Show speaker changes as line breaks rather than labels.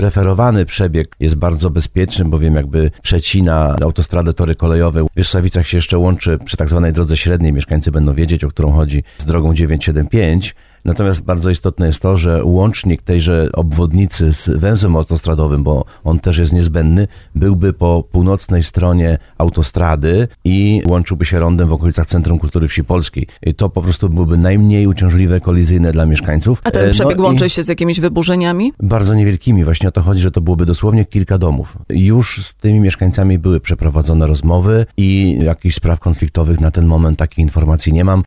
preferowany przebieg jest bardzo bezpieczny, bowiem jakby przecina autostradę, tory kolejowe. W Wierzchowicach się jeszcze łączy przy tak zwanej drodze średniej, mieszkańcy będą wiedzieć, o którą chodzi, z drogą 975. Natomiast bardzo istotne jest to, że łącznik tejże obwodnicy z węzłem autostradowym, bo on też jest niezbędny, byłby po północnej stronie autostrady i łączyłby się rondem w okolicach Centrum Kultury Wsi Polskiej. I to po prostu byłoby najmniej uciążliwe, kolizyjne dla mieszkańców.
A ten przebieg łączy się z jakimiś wyburzeniami?
Bardzo niewielkimi. Właśnie o to chodzi, że to byłoby dosłownie kilka domów. Już z tymi mieszkańcami były przeprowadzone rozmowy i jakichś spraw konfliktowych na ten moment takiej informacji nie mam.